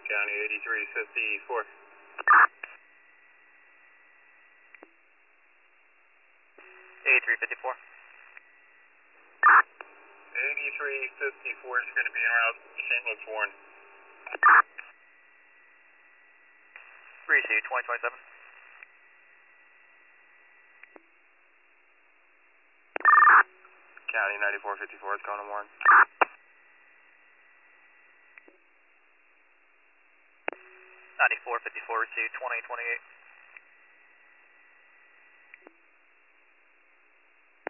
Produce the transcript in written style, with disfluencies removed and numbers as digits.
County 8354. 8354. 8354 is going to be en route to St. Luke's Warren. Receive 2027. County 9454 is going to Warren. 9454, receive 2028.